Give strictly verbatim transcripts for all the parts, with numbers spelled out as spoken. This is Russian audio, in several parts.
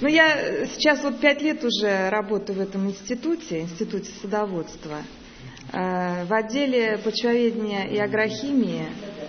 Ну, я сейчас вот пять лет уже работаю в этом институте, институте садоводства, в отделе почвоведения и агрохимии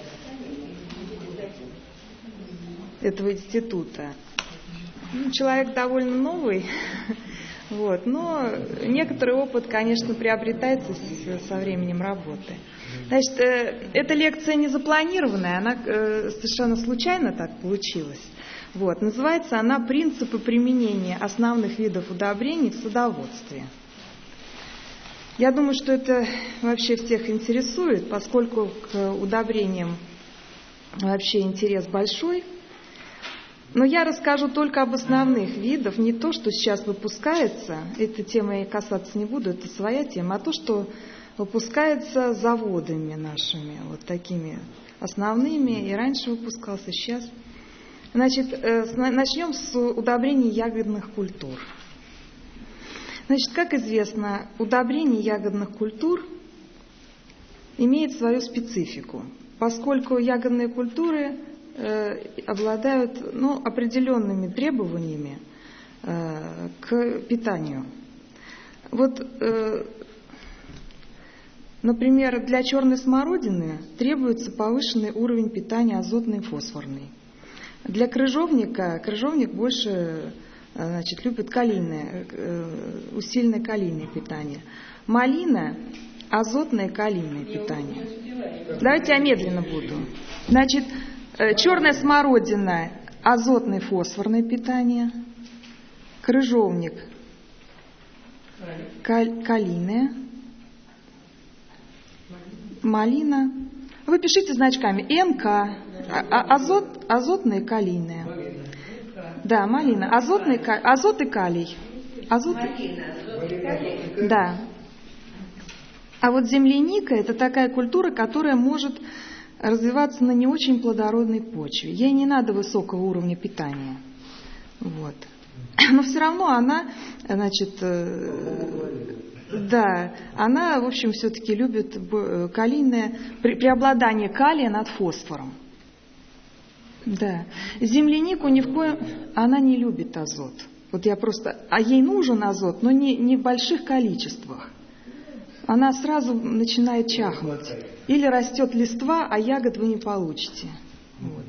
этого института. Ну, человек довольно новый, вот, но некоторый опыт, конечно, приобретается со временем работы. Значит, эта лекция не запланированная, она совершенно случайно так получилась. Вот, называется она «Принципы применения основных видов удобрений в садоводстве». Я думаю, что это вообще всех интересует, поскольку к удобрениям вообще интерес большой. Но я расскажу только об основных видах, не то, что сейчас выпускается, этой темой я касаться не буду, это своя тема, а то, что выпускается заводами нашими, вот такими основными, и раньше выпускался, сейчас. Значит, начнем с удобрений ягодных культур. Значит, как известно, удобрение ягодных культур имеет свою специфику, поскольку ягодные культуры э, обладают ну, определенными требованиями э, к питанию. Вот, э, например, для черной смородины требуется повышенный уровень питания азотный и фосфорный. Для крыжовника, крыжовник больше, значит, любит калийное, усиленное калийное питание. Малина – азотное калийное питание. Давайте я медленно буду. Значит, черная смородина – азотное фосфорное питание. Крыжовник – калийное. Малина. Вы пишите значками эн ка. Азот, азотное и калийное. Да, малина. Азотный, азот и калий. Азот... Да. А вот земляника – это такая культура, которая может развиваться на не очень плодородной почве. Ей не надо высокого уровня питания. Вот. Но все равно она, значит, да, она, в общем, все-таки любит калийное, преобладание калия над фосфором. Да. Землянику ни в коем... Она не любит азот. Вот я просто... А ей нужен азот, но не, не в больших количествах. Она сразу начинает чахнуть. Или растет листва, а ягод вы не получите. Вот.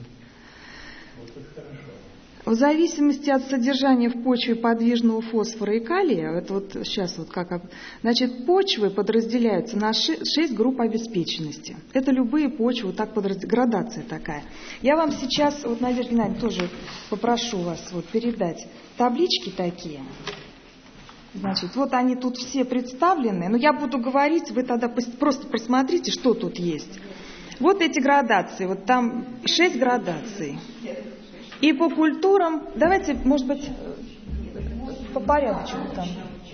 В зависимости от содержания в почве подвижного фосфора и калия, это вот сейчас вот как, значит, почвы подразделяются на шесть групп обеспеченности. Это любые почвы, вот так подразделяются, градация такая. Я вам сейчас, вот, Надежда Геннадьевна, тоже попрошу вас вот передать таблички такие. Значит, вот они тут все представлены, но я буду говорить, вы тогда просто просмотрите, что тут есть. Вот эти градации, вот там шесть градаций. И по культурам, давайте, может быть, по порядку там.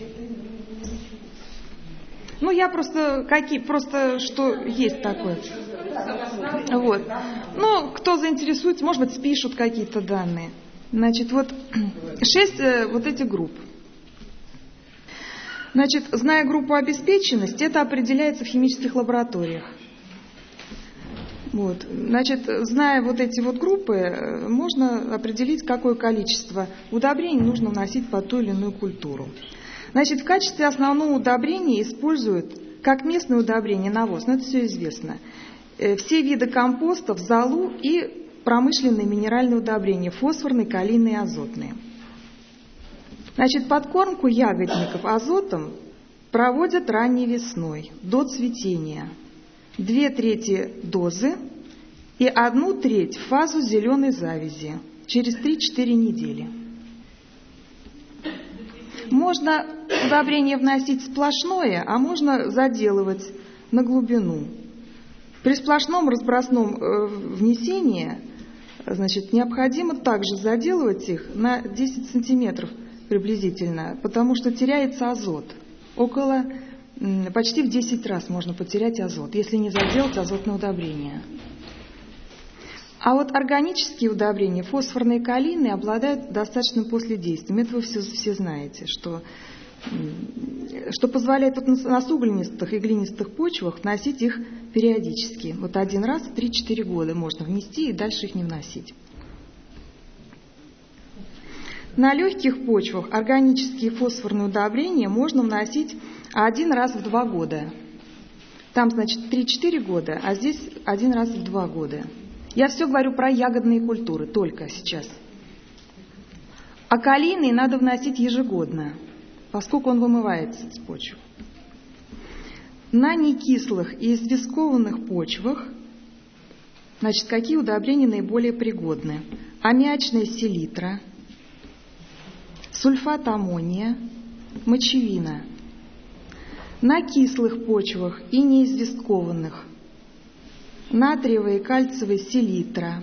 Ну, я просто, какие, просто, что есть такое. Вот. Ну, кто заинтересуется, может быть, спишут какие-то данные. Значит, вот шесть вот этих групп. Значит, зная группу обеспеченности, это определяется в химических лабораториях. Вот. Значит, зная вот эти вот группы, можно определить, какое количество удобрений нужно вносить под ту или иную культуру. Значит, в качестве основного удобрения используют как местное удобрение навоз, но это все известно, все виды компостов, золу и промышленные минеральные удобрения, фосфорные, калийные и азотные. Значит, подкормку ягодников азотом проводят ранней весной, до цветения. Две трети дозы и одну треть в фазу зеленой завязи через три-четыре недели. Можно удобрение вносить сплошное, а можно заделывать на глубину. При сплошном разбросном внесении, значит, необходимо также заделывать их на десять сантиметров приблизительно, потому что теряется азот. Около Почти в десять раз можно потерять азот, если не заделать азотное удобрение. А вот органические удобрения, фосфорные и калийные, обладают достаточным последействием. Это вы все, все знаете, что, что позволяет вот на суглинистых и глинистых почвах вносить их периодически. Вот один раз в три-четыре года можно внести и дальше их не вносить. На легких почвах органические фосфорные удобрения можно вносить один раз в два года. Там, значит, три-четыре года, а здесь один раз в два года. Я все говорю про ягодные культуры только сейчас. А калийный надо вносить ежегодно, поскольку он вымывается с почв. На некислых и известкованных почвах, значит, какие удобрения наиболее пригодны? Аммиачная селитра, сульфат аммония, мочевина. На кислых почвах и неизвесткованных натриевая и кальциевая селитра,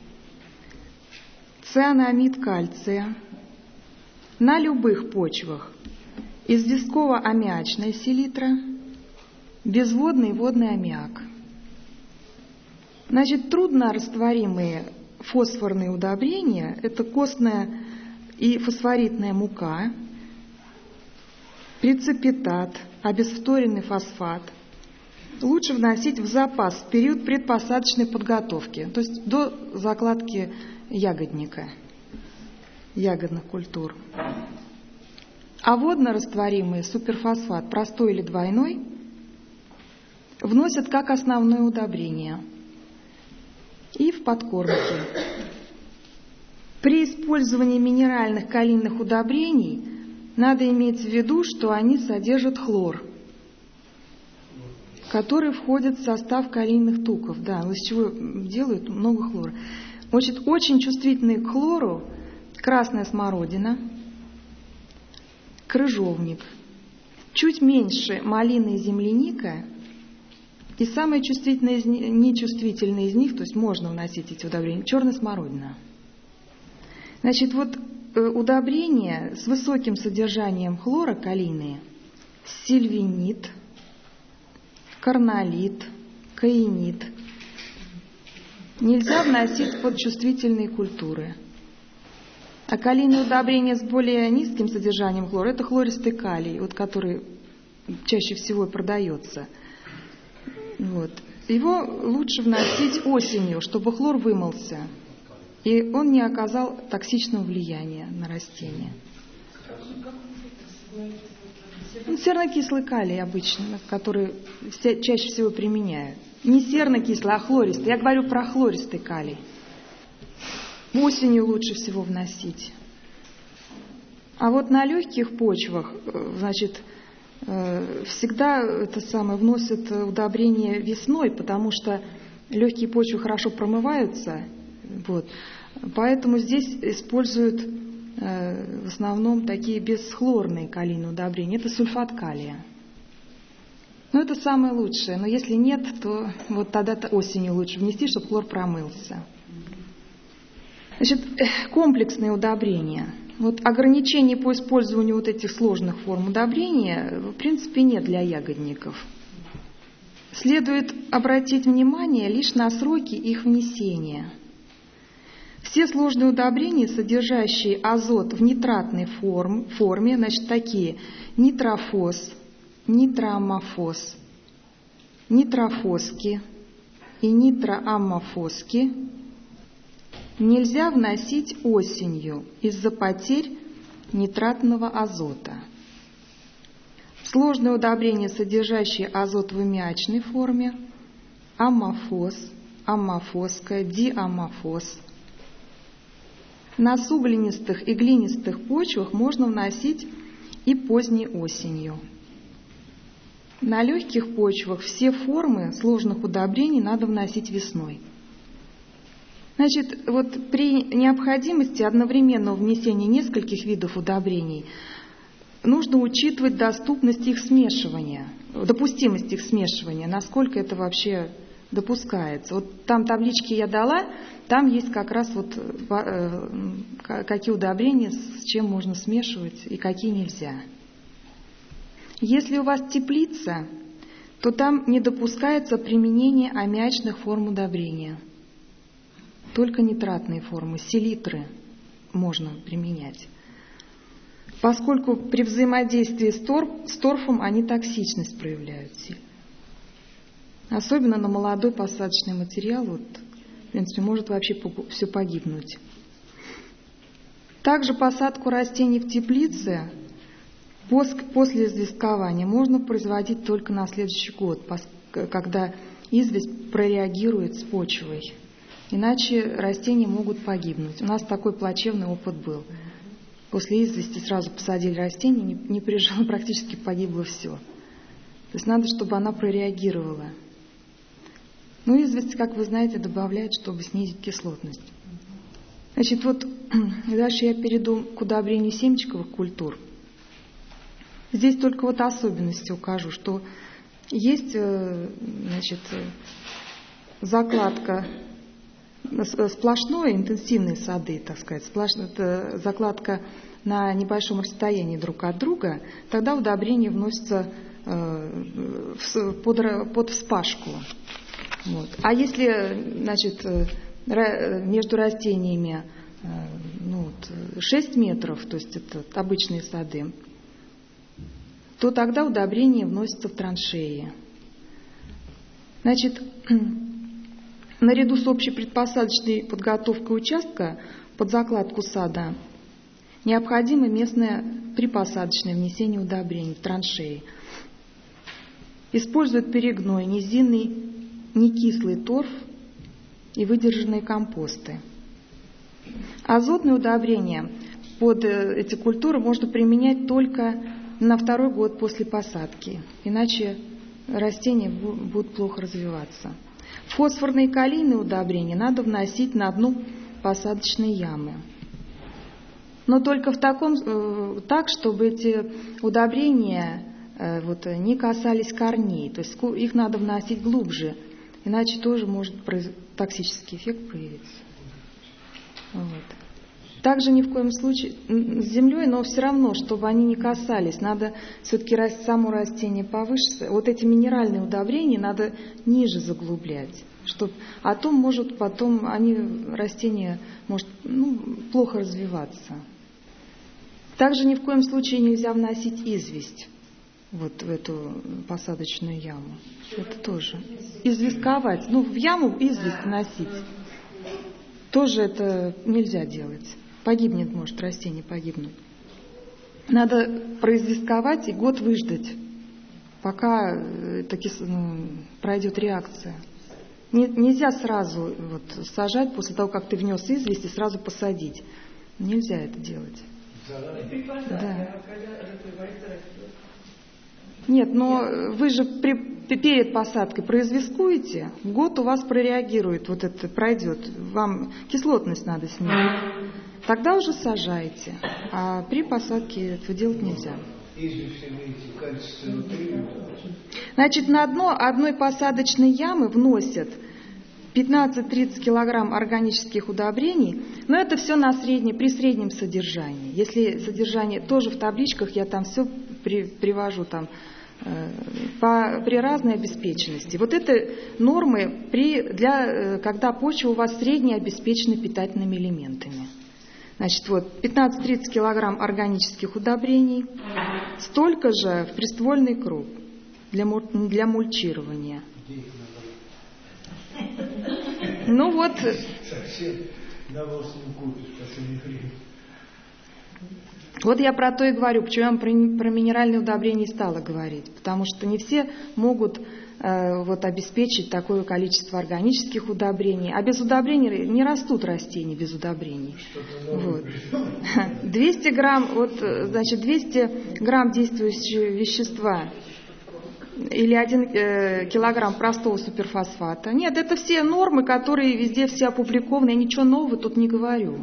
цианамид кальция. На любых почвах известково-аммиачная селитра, безводный и водный аммиак. Значит, труднорастворимые фосфорные удобрения – это костная и фосфоритная мука, преципитат, обесфторенный фосфат. Лучше вносить в запас в период предпосадочной подготовки, то есть до закладки ягодника, ягодных культур. А водно-растворимый суперфосфат, простой или двойной, вносят как основное удобрение и в подкормки. При использовании минеральных калийных удобрений надо иметь в виду, что они содержат хлор, который входит в состав калийных туков. Да, из чего делают много хлора. Значит, очень чувствительные к хлору красная смородина, крыжовник, чуть меньше малина и земляника, и самые чувствительные, из, нечувствительные из них, то есть можно вносить эти удобрения, черная смородина. Значит, вот удобрения с высоким содержанием хлора калийные, сильвинит, карнолит, каинит, нельзя вносить под чувствительные культуры. А калийные удобрения с более низким содержанием хлора – это хлористый калий, вот, который чаще всего продается. Вот. Его лучше вносить осенью, чтобы хлор вымылся, и он не оказал токсичного влияния на растения. Ну, серно-кислый калий обычно, который чаще всего применяют. Не серно-кислый, а хлористый. Я говорю про хлористый калий. Осенью лучше всего вносить. А вот на легких почвах, значит, всегда это самое вносят удобрения весной, потому что легкие почвы хорошо промываются. Вот. Поэтому здесь используют в основном такие бесхлорные калийные удобрения. Это сульфат калия. Но это самое лучшее. Но если нет, то вот тогда осенью лучше внести, чтобы хлор промылся. Значит, комплексные удобрения. Вот ограничений по использованию вот этих сложных форм удобрения в принципе нет для ягодников. Следует обратить внимание лишь на сроки их внесения. Все сложные удобрения, содержащие азот в нитратной форм, форме, значит, такие: нитрофос, нитроаммофос, нитрофоски и нитроаммофоски, нельзя вносить осенью из-за потерь нитратного азота. Сложные удобрения, содержащие азот в аммиачной форме, аммофос, аммофоска, диаммофос. На суглинистых и глинистых почвах можно вносить и поздней осенью. На легких почвах все формы сложных удобрений надо вносить весной. Значит, вот при необходимости одновременного внесения нескольких видов удобрений нужно учитывать доступность их смешивания, допустимость их смешивания, насколько это вообще допускается. Вот там таблички я дала, там есть как раз вот какие удобрения с чем можно смешивать и какие нельзя. Если у вас теплица, то там не допускается применение аммиачных форм удобрения. Только нитратные формы, селитры можно применять. Поскольку при взаимодействии с, торф, с торфом они токсичность проявляют сильно. Особенно на молодой посадочный материал, вот, в принципе, может вообще все погибнуть. Также посадку растений в теплице после известкования можно производить только на следующий год, когда известь прореагирует с почвой. Иначе растения могут погибнуть. У нас такой плачевный опыт был. После извести сразу посадили растение, не, не прижило, практически погибло все. То есть надо, чтобы она прореагировала. Ну, известь, как вы знаете, добавляют, чтобы снизить кислотность. Значит, вот дальше я перейду к удобрению семечковых культур. Здесь только вот особенности укажу, что есть, значит, закладка, сплошной, интенсивные сады, так сказать, сплошная, это закладка на небольшом расстоянии друг от друга, тогда удобрение вносится под, под вспашку. Вот. А если, значит, между растениями ну, шесть метров, то есть это обычные сады, то тогда удобрение вносится в траншеи. Значит, наряду с общей предпосадочной подготовкой участка под закладку сада необходимо местное припосадочное внесение удобрений в траншеи. Используют перегной, низинный, некислый торф и выдержанные компосты. Азотные удобрения под эти культуры можно применять только на второй год после посадки, иначе растения будут плохо развиваться. Фосфорные и калийные удобрения надо вносить на дно посадочной ямы. Но только в таком, так, чтобы эти удобрения вот, не касались корней. То есть их надо вносить глубже, иначе тоже может токсический эффект проявиться. Вот. Также ни в коем случае с землей, но все равно, чтобы они не касались, надо все-таки само растение повыше. Вот эти минеральные удобрения надо ниже заглублять, чтобы, а то может потом они, растение может ну, плохо развиваться. Также ни в коем случае нельзя вносить известь вот в эту посадочную яму. Это тоже. Известковать. Ну, в яму известь вносить. Тоже это нельзя делать. Погибнет, может, растение погибнуть. Надо произвестковать и год выждать, пока это, ну, пройдет реакция. Не, нельзя сразу вот, сажать после того, как ты внес известь, и сразу посадить. Нельзя это делать. Да. Нет, но вы же при, перед посадкой произвескуете, год у вас прореагирует, вот это пройдет, вам кислотность надо снять. Тогда уже сажаете, а при посадке этого делать нельзя. Значит, на дно одной посадочной ямы вносят пятнадцать-тридцать килограмм органических удобрений, но это все на средне, при среднем содержании. Если содержание, тоже в табличках я там все при, привожу там, э, по, при разной обеспеченности. Вот это нормы, при, для, когда почва у вас средне обеспечена питательными элементами. Значит, вот пятнадцать-тридцать килограмм органических удобрений, столько же в приствольный круг для, для мульчирования. Ну вот. Вот я про то и говорю, почему я вам про, про минеральные удобрения стала говорить. Потому что не все могут э, вот, обеспечить такое количество органических удобрений. А без удобрений не растут растения без удобрений. Вот. двести грамм, вот, значит, двести грамм действующего вещества или один э, килограмм простого суперфосфата. Нет, это все нормы, которые везде все опубликованы. Я ничего нового тут не говорю.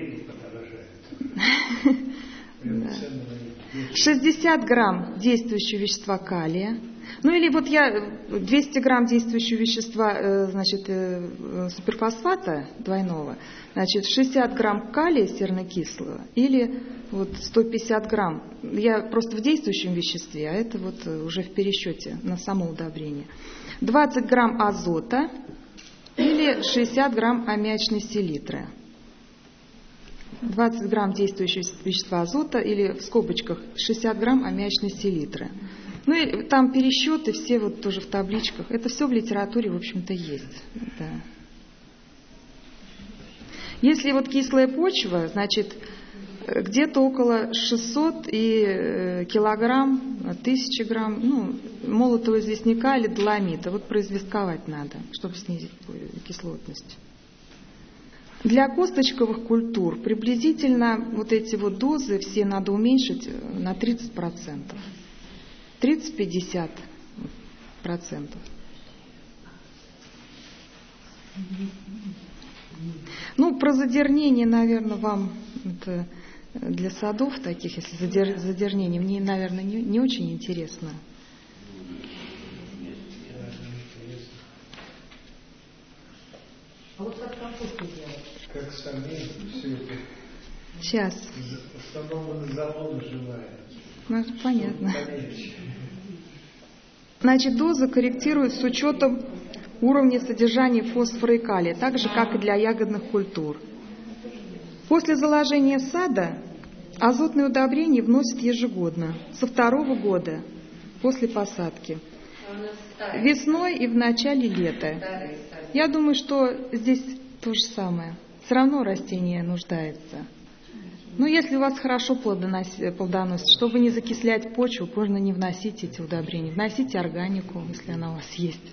шестьдесят грамм действующего вещества калия. Ну или вот я двести грамм действующего вещества, значит, суперфосфата двойного, значит, шестьдесят грамм калия сернокислого или вот сто пятьдесят грамм. Я просто в действующем веществе, а это вот уже в пересчете на само удобрение. двадцать грамм азота или шестьдесят грамм аммиачной селитры. двадцать грамм действующего вещества азота или в скобочках шестьдесят грамм аммиачной селитры. Ну и там пересчеты все вот тоже в табличках. Это все в литературе, в общем-то, есть. Да. Если вот кислая почва, значит, где-то около шестьсот и килограмм, тысяча грамм, ну, молотого известняка или доломита. Вот произвестковать надо, чтобы снизить кислотность. Для косточковых культур приблизительно вот эти вот дозы все надо уменьшить на тридцать процентов. тридцать-пятьдесят процентов. Ну, про задернение, наверное, вам это для садов таких, если задер, задернение, мне, наверное, не, не очень интересно. А вот как компосту делать? Как сами все это? Сейчас. Установлены заводы живая. Ну, понятно. Значит, доза корректирует с учетом уровня содержания фосфора и калия, так же, как и для ягодных культур. После заложения сада азотные удобрения вносят ежегодно, со второго года после посадки, весной и в начале лета. Я думаю, что здесь то же самое. Все равно растение нуждается. Но если у вас хорошо плодоносит, чтобы не закислять почву, можно не вносить эти удобрения. Вносите органику, если она у вас есть.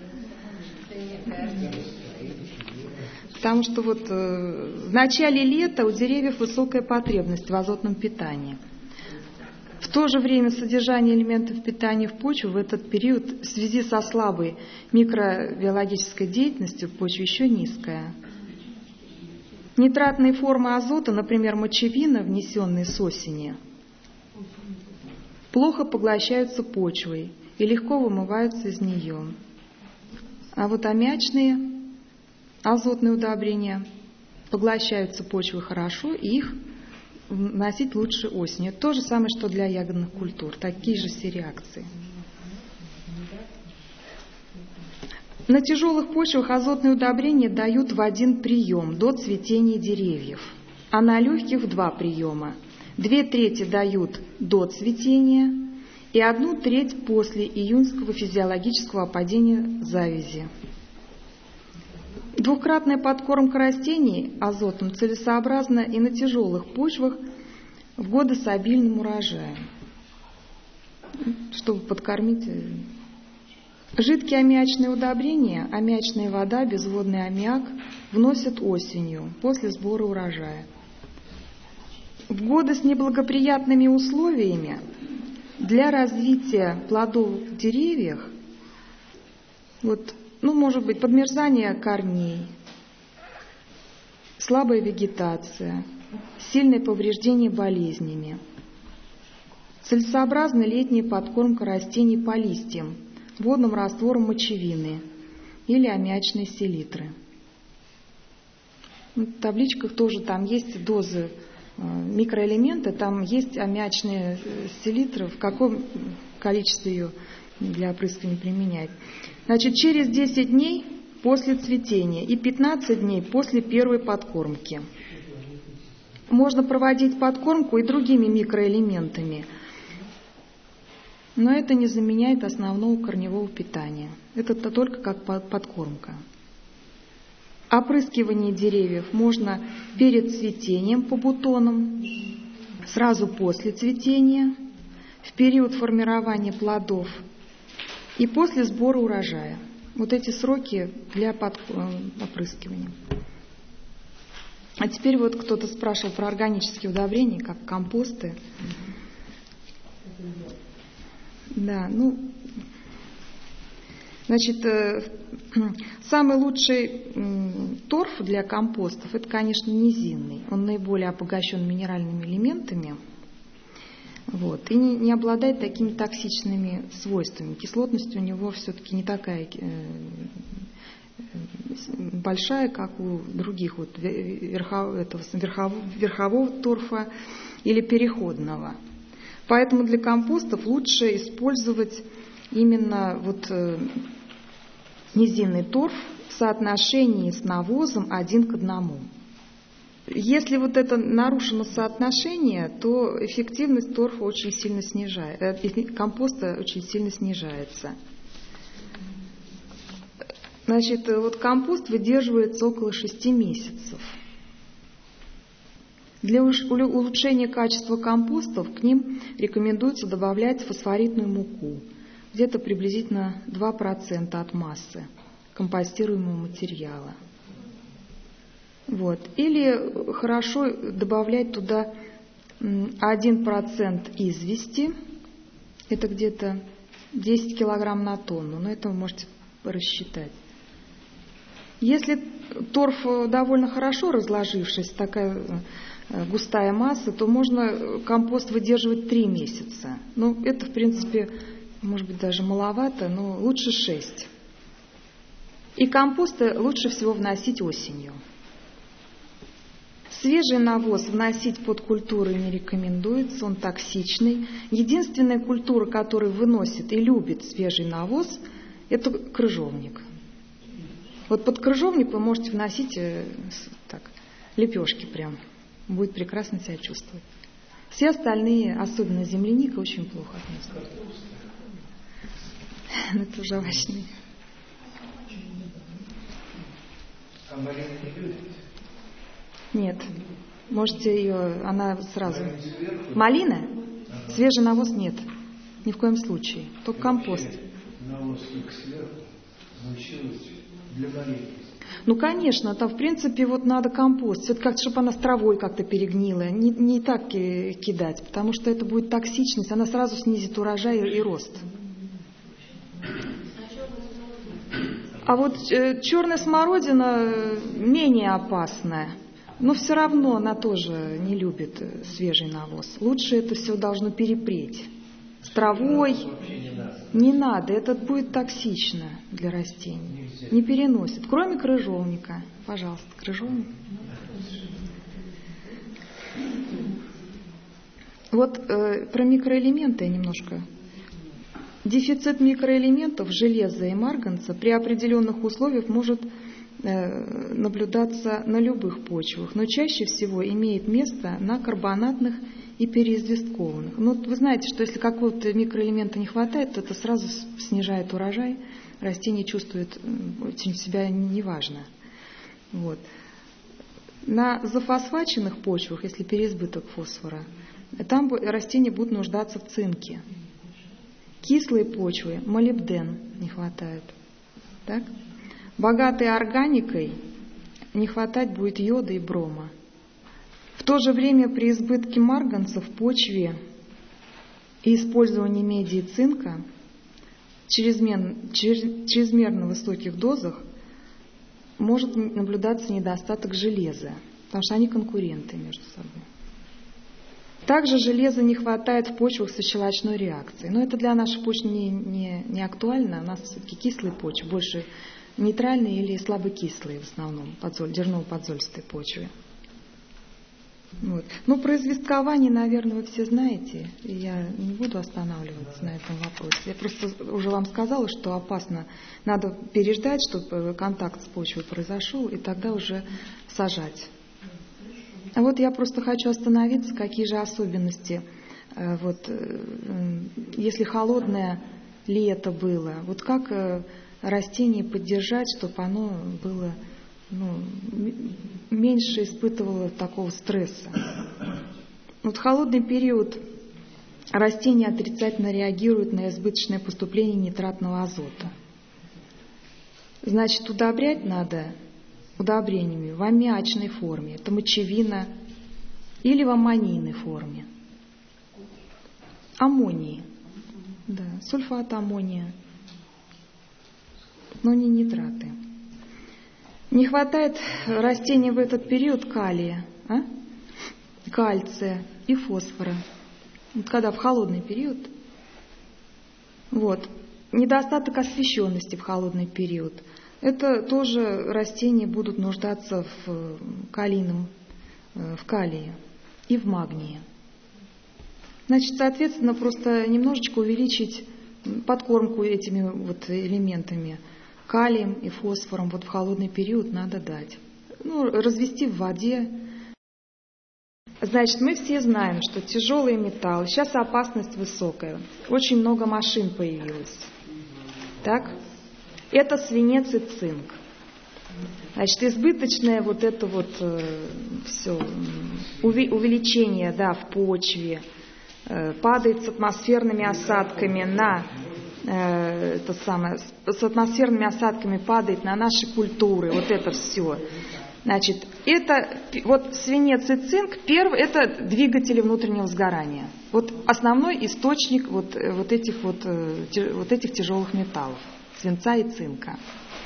Потому что вот э, в начале лета у деревьев высокая потребность в азотном питании. В то же время содержание элементов питания в почве в этот период в связи со слабой микробиологической деятельностью в почве еще низкая. Нитратные формы азота, например, мочевина, внесенные с осени, плохо поглощаются почвой и легко вымываются из нее. А вот аммиачные азотные удобрения поглощаются почвой хорошо, и их вносить лучше осенью. То же самое, что для ягодных культур. Такие же все реакции. На тяжелых почвах азотные удобрения дают в один прием до цветения деревьев, а на легких в два приема. Две трети дают до цветения и одну треть после июньского физиологического опадения завязи. Двукратная подкормка растений азотом целесообразна и на тяжелых почвах в годы с обильным урожаем, чтобы подкормить. Жидкие аммиачные удобрения, аммиачная вода, безводный аммиак вносят осенью, после сбора урожая. В годы с неблагоприятными условиями для развития плодов в деревьях, вот, ну, может быть, подмерзание корней, слабая вегетация, сильное повреждение болезнями, целесообразна летняя подкормка растений по листьям водным раствором мочевины или аммиачной селитры. В табличках тоже там есть дозы микроэлементы, там есть аммиачные селитры, в каком количестве ее для опрыскивания применять. Значит, через десять дней после цветения и пятнадцать дней после первой подкормки. Можно проводить подкормку и другими микроэлементами, но это не заменяет основного корневого питания. Это только как подкормка. Опрыскивание деревьев можно перед цветением по бутонам, сразу после цветения, в период формирования плодов и после сбора урожая. Вот эти сроки для опрыскивания. А теперь вот кто-то спрашивал про органические удобрения, как компосты. Да, ну, значит, самый лучший торф для компостов – это, конечно, низинный. Он наиболее обогащен минеральными элементами, вот, и не, не обладает такими токсичными свойствами. Кислотность у него все-таки не такая большая, как у других вот, верхов, этого, верхов, верхового торфа или переходного. Поэтому для компостов лучше использовать именно вот низинный торф в соотношении с навозом один к одному. Если вот это нарушено соотношение, то эффективность торфа очень сильно снижается, компоста очень сильно снижается. Значит, вот компост выдерживается около шести месяцев. Для улучшения качества компостов к ним рекомендуется добавлять фосфоритную муку, где-то приблизительно два процента от массы компостируемого материала. Вот. Или хорошо добавлять туда один процент извести, это где-то десять килограмм на тонну, но это вы можете рассчитать. Если торф довольно хорошо разложившись, такая густая масса, то можно компост выдерживать три месяца. Ну, это, в принципе, может быть, даже маловато, но лучше шесть. И компосты лучше всего вносить осенью. Свежий навоз вносить под культуры не рекомендуется, он токсичный. Единственная культура, которая выносит и любит свежий навоз, это крыжовник. Вот под крыжовник вы можете вносить так, лепешки прям. Будет прекрасно себя чувствовать. Все остальные, особенно земляника, очень плохо относятся. Это уже овощные. А малина не любит? Нет. Можете ее, она сразу... Малина? Свежий навоз нет. Ни в коем случае. Только компост. Навоз только сверху научилась для малины. Ну, конечно, там, в принципе, вот надо компост. Все-таки как-то, чтобы она с травой как-то перегнила. Не, не так кидать, потому что это будет токсичность. Она сразу снизит урожай и рост. А вот э, черная смородина менее опасная. Но все равно она тоже не любит свежий навоз. Лучше это все должно перепреть. С травой не надо, это будет токсично для растений. Не переносит, кроме крыжовника. Пожалуйста, крыжовник. Вот э, про микроэлементы я немножко. Дефицит микроэлементов, железа и марганца при определенных условиях может э, наблюдаться на любых почвах, но чаще всего имеет место на карбонатных и переизвесткованных. Ну, вы знаете, что если какого-то микроэлемента не хватает, то это сразу снижает урожай, растение чувствует очень себя неважно. Вот. На зафосфаченных почвах, если переизбыток фосфора, там растения будут нуждаться в цинке. Кислые почвы, молибден не хватает. Так? Богатые органикой не хватать будет йода и брома. В то же время при избытке марганца в почве и использовании меди и цинка в чрезмерно, чрезмерно высоких дозах может наблюдаться недостаток железа, потому что они конкуренты между собой. Также железа не хватает в почвах со щелочной реакцией. Но это для нашей почвы не, не, не актуально. У нас все-таки кислые почвы, больше нейтральные или слабокислые в основном, подзоль, дерново-подзолистой почвы. Вот. Ну, про известкование, наверное, вы все знаете. Я не буду останавливаться на этом вопросе. Я просто уже вам сказала, что опасно. Надо переждать, чтобы контакт с почвой произошел, и тогда уже сажать. А вот я просто хочу остановиться, какие же особенности. Вот, если холодное лето было, вот как растение поддержать, чтобы оно было... Ну, меньше испытывала такого стресса. Вот в холодный период растения отрицательно реагируют на избыточное поступление нитратного азота. Значит, удобрять надо удобрениями в аммиачной форме, это мочевина, или в аммонийной форме. Аммонии, да, сульфат аммония, но не нитраты. Не хватает растений в этот период калия, а? кальция и фосфора. Вот когда в холодный период. Вот. Недостаток освещенности в холодный период. Это тоже растения будут нуждаться в калийном, в калии и в магнии. Значит, соответственно, просто немножечко увеличить подкормку этими вот элементами. Калием и фосфором вот в холодный период надо дать. Ну, развести в воде. Значит, мы все знаем, что тяжелые металлы, сейчас опасность высокая. Очень много машин появилось. Так? Это свинец и цинк. Значит, избыточное вот это вот э, все увеличение, да, в почве, э, падает с атмосферными осадками на э, это самое, с атмосферными осадками падает на наши культуры, вот это все. Значит, это вот свинец и цинк, первый, это двигатели внутреннего сгорания. Вот основной источник вот, вот этих вот, вот этих тяжелых металлов, свинца и цинка.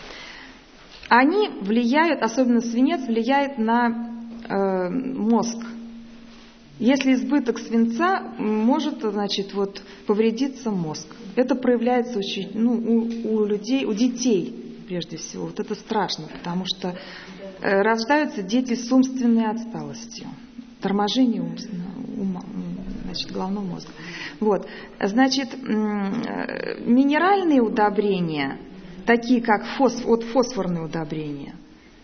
Они влияют, особенно свинец, влияет на э, мозг. Если избыток свинца, может, значит, вот, повредиться мозг. Это проявляется очень, ну, у, у людей, у детей прежде всего. Вот это страшно, потому что э, рождаются дети с умственной отсталостью, торможение ума, значит, головного мозга. Вот. Значит, э, минеральные удобрения, такие как фосф, вот фосфорные удобрения,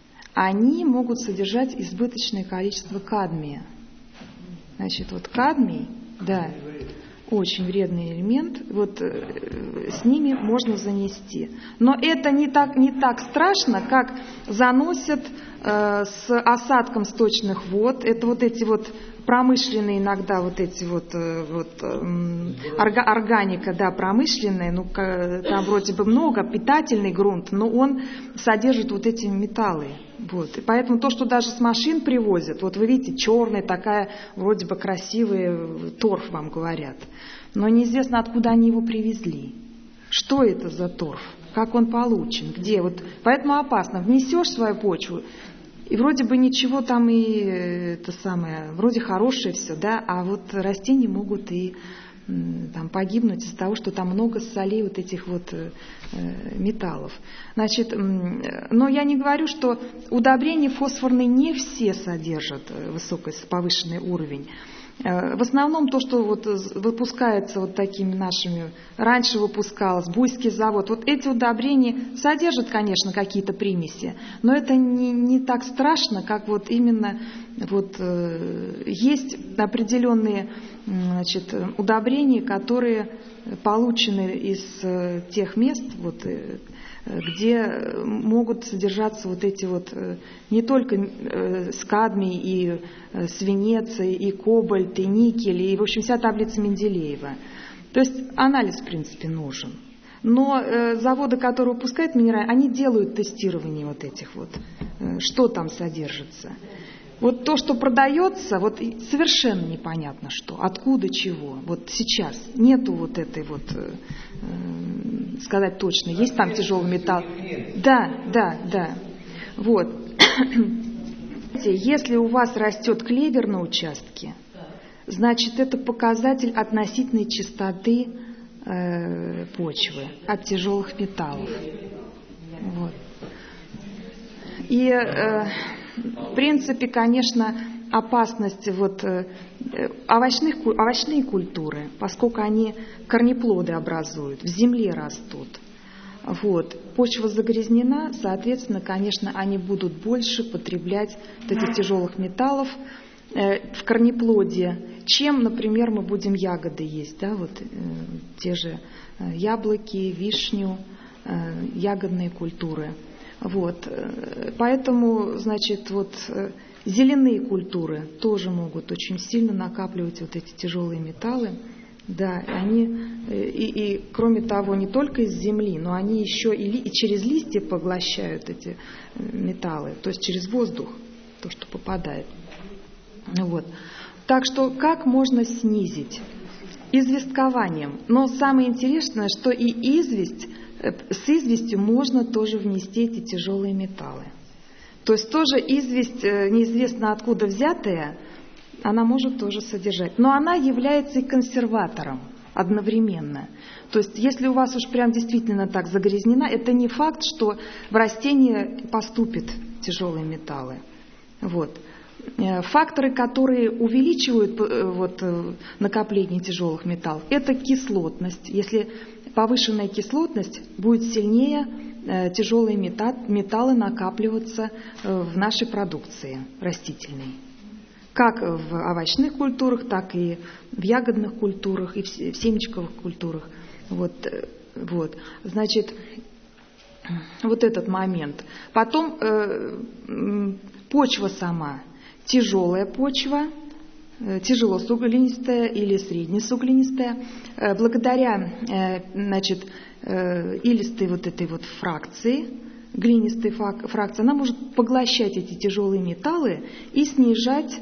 они могут содержать избыточное количество кадмия. Значит, вот кадмий, да, очень вредный элемент, вот э, с ними можно занести. Но это не так, не так страшно, как заносят э, с осадком сточных вод. Это вот эти вот промышленные иногда вот эти вот, вот орга, органика, да, промышленная, ну, там вроде бы много, питательный грунт, но он содержит вот эти металлы. Вот. И поэтому то, что даже с машин привозят, вот вы видите, черная такая, вроде бы красивый торф вам говорят, но неизвестно, откуда они его привезли. Что это за торф? Как он получен? Где? Вот. Поэтому опасно. Внесешь свою почву, и вроде бы ничего там и это самое, вроде хорошее все, да, а вот растения могут и там погибнуть из-за того, что там много солей вот этих вот э, металлов. Значит, но я не говорю, что удобрения фосфорные не все содержат высокий, повышенный уровень. В основном то, что вот выпускается вот такими нашими, раньше выпускалось, Буйский завод, вот эти удобрения содержат, конечно, какие-то примеси, но это не, не так страшно, как вот именно вот, э, есть определенные, значит, удобрения, которые получены из э, тех мест, вот, э, где могут содержаться вот эти вот не только кадмий и свинец, и кобальт, и никель, и, в общем, вся таблица Менделеева. То есть анализ, в принципе, нужен. Но заводы, которые выпускают минералы, они делают тестирование вот этих вот, что там содержится. Вот то, что продается, вот совершенно непонятно что, откуда, чего. Вот сейчас нету вот этой вот, э, сказать точно, есть там тяжелый металл. Да, да, да. Вот. Если у вас растет клевер на участке, значит, это показатель относительной чистоты э, почвы от тяжелых металлов. Вот. И э, в принципе, конечно, опасность вот, э, овощных, овощные культуры, поскольку они корнеплоды образуют, в земле растут. Вот. Почва загрязнена, соответственно, конечно, они будут больше потреблять вот этих тяжелых металлов э, в корнеплоде, чем, например, мы будем ягоды есть, да, вот, э, те же э, яблоки, вишню, э, ягодные культуры. Вот. Поэтому, значит, вот зеленые культуры тоже могут очень сильно накапливать вот эти тяжелые металлы. Да, они и, и кроме того, не только из земли, но они еще и, ли, и через листья поглощают эти металлы, то есть через воздух, то, что попадает. Вот. Так что как можно снизить? Известкованием. Но самое интересное, что и известь, с известью можно тоже внести эти тяжелые металлы. То есть тоже известь, неизвестно откуда взятая, она может тоже содержать. Но она является и консерватором одновременно. То есть если у вас уж прям действительно так загрязнена, это не факт, что в растение поступят тяжелые металлы. Вот. Факторы, которые увеличивают вот, накопление тяжелых металлов, это кислотность. Если повышенная кислотность, будет сильнее э, тяжелые металлы накапливаться э, в нашей продукции растительной. Как в овощных культурах, так и в ягодных культурах, и в семечковых культурах. Вот, э, вот. Значит, Вот этот момент. Потом э, почва сама. Тяжелая почва, э, тяжелосуглинистая или среднесуглинистая. Э, благодаря э, значит, э, илистой вот этой вот фракции, глинистой фракции, она может поглощать эти тяжелые металлы и снижать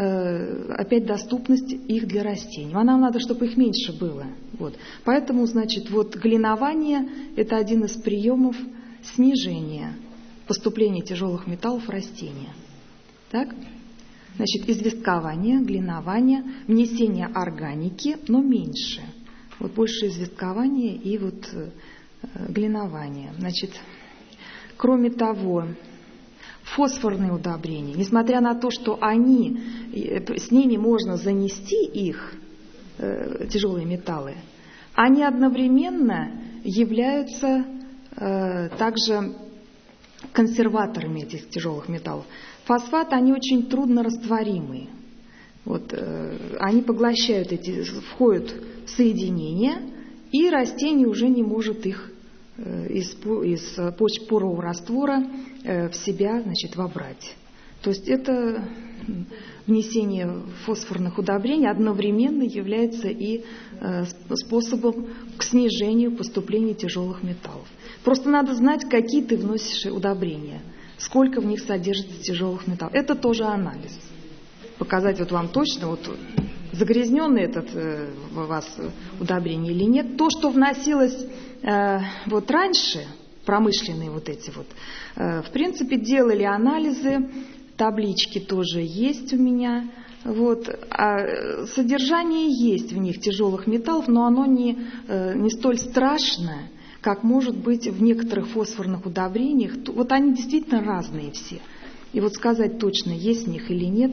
э, опять доступность их для растений. А нам надо, чтобы их меньше было. Вот. Поэтому, значит, вот глинование – это один из приемов снижения поступления тяжелых металлов в растения. Так? Значит, известкование, глинование, внесение органики, но меньше. Вот больше известкования и вот э, глинование. Значит, кроме того, фосфорные удобрения, несмотря на то, что они, с ними можно занести их, э, тяжелые металлы, они одновременно являются э, также консерваторами этих тяжелых металлов. Фосфаты, они очень трудно растворимые. Вот, э, они поглощают эти, входят в соединения, и растение уже не может их э, из, из почвопорового раствора э, в себя, значит, вобрать. То есть это внесение фосфорных удобрений одновременно является и э, способом к снижению поступления тяжелых металлов. Просто надо знать, какие ты вносишь удобрения, сколько в них содержится тяжелых металлов. Это тоже анализ. Показать вот вам точно, вот загрязненный этот э, у вас удобрение или нет. То, что вносилось э, вот раньше, промышленные вот эти вот, э, в принципе, делали анализы, таблички тоже есть у меня. Вот. А содержание есть в них тяжелых металлов, но оно не, э, не столь страшное, как может быть в некоторых фосфорных удобрениях. Вот они действительно разные все. И вот сказать точно, есть в них или нет,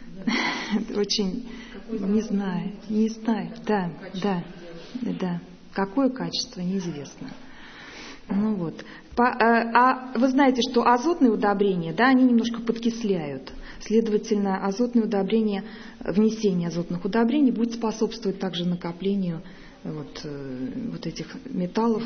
очень не знаю, не знаю. Да, да, да. Какое качество, неизвестно. Ну вот. По, а, а вы знаете, что азотные удобрения, да, они немножко подкисляют. Следовательно, азотные удобрения, внесение азотных удобрений будет способствовать также накоплению вот, вот этих металлов.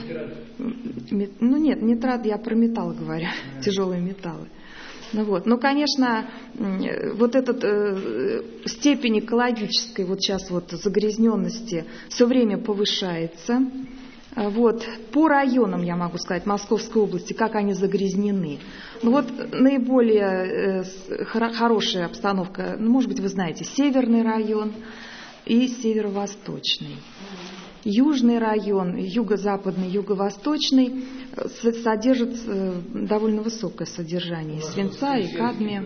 Ну нет, нитрат, я про металлы говорю, тяжелые металлы. Ну вот. Но, конечно, вот эта э, степень экологической вот сейчас вот загрязненности все время повышается. Вот. По районам, я могу сказать, Московской области, как они загрязнены. Ну вот наиболее э, хорошая обстановка, ну, может быть, вы знаете, Северный район и Северо-Восточный. Южный район, юго-западный, юго-восточный содержит довольно высокое содержание свинца и кадмия.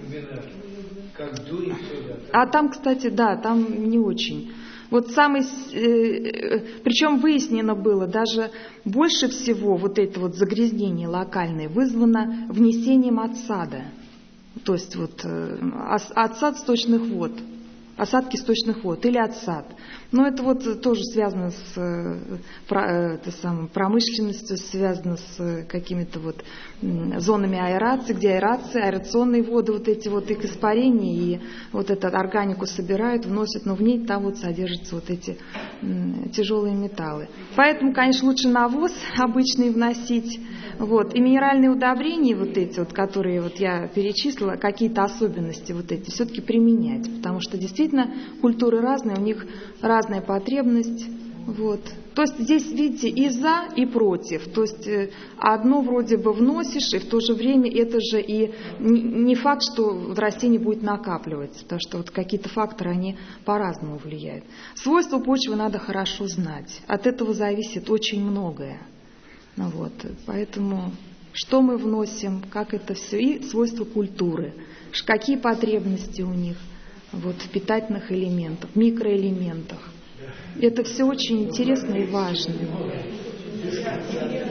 А там, кстати, да, там не очень. Вот самый, причем выяснено было, даже больше всего вот это вот загрязнение локальное вызвано внесением отсада. То есть вот отсад сточных вод. Осадки сточных вод или отсад. Но это вот тоже связано с это самое, промышленностью, связано с какими-то вот зонами аэрации, где аэрация, аэрационные воды, вот эти вот их испарения, и вот эту органику собирают, вносят, но в ней там вот содержатся вот эти тяжелые металлы. Поэтому, конечно, лучше навоз обычный вносить. Вот. И минеральные удобрения, вот эти, вот, которые вот я перечислила, какие-то особенности вот эти, все-таки применять. Потому что действительно культуры разные, у них разная потребность. Вот. То есть здесь, видите, и за, и против. То есть одно вроде бы вносишь, и в то же время это же и не факт, что растение будет накапливаться. Потому что вот какие-то факторы, они по-разному влияют. Свойства почвы надо хорошо знать. От этого зависит очень многое. Вот, поэтому что мы вносим, как это все, и свойства культуры, какие потребности у них вот, в питательных элементах, микроэлементах. Это все очень интересно и важно.